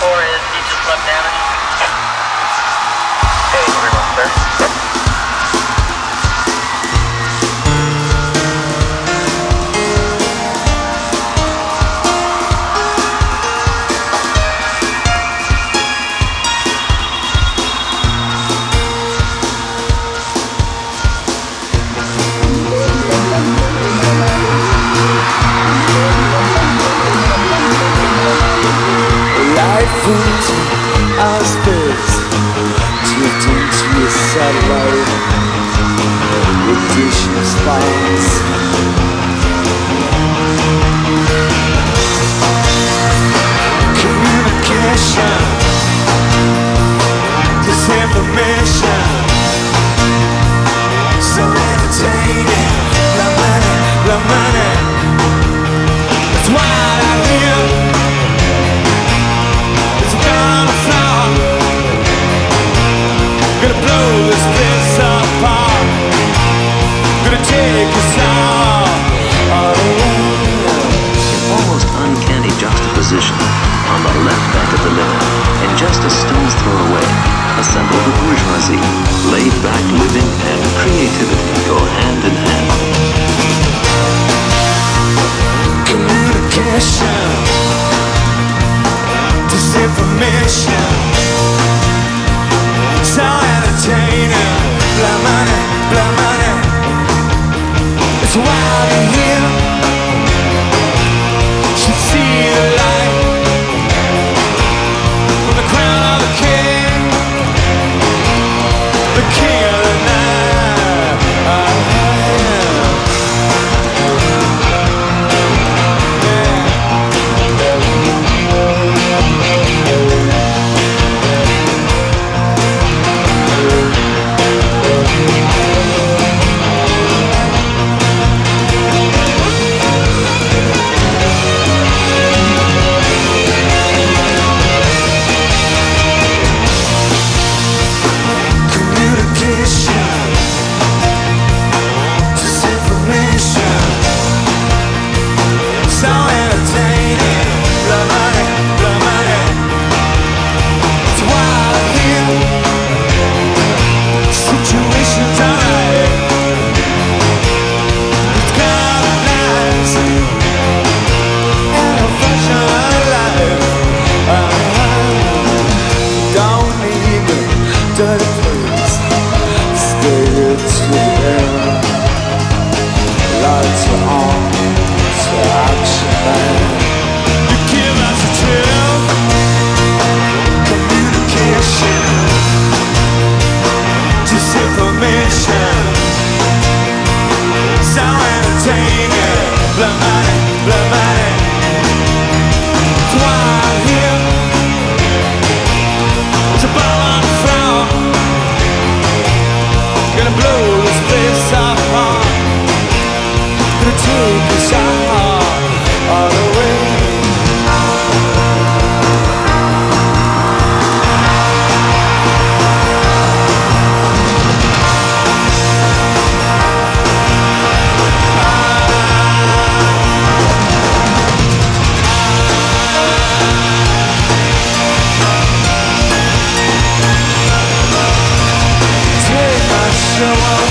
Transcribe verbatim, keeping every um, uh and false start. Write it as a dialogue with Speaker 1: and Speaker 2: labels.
Speaker 1: four is Beaches left damage. Hey, everyone, sir.
Speaker 2: Our spirits drift into a satellite with dish of spines. Communication, disinformation, so entertaining. Blood money, blood money. That's why I hear. Gonna blow this place apart. Gonna take us all, all
Speaker 3: An almost uncanny juxtaposition. On the left bank of the Lena, and just a stone's throw away, assemble the bourgeoisie. Laid back living and creativity go hand in hand.
Speaker 2: Communication, disinformation, so entertaining. Blood money, blood money. It's why we're here. Should see the light from the crown of the king, the king of the night. I am. Show up.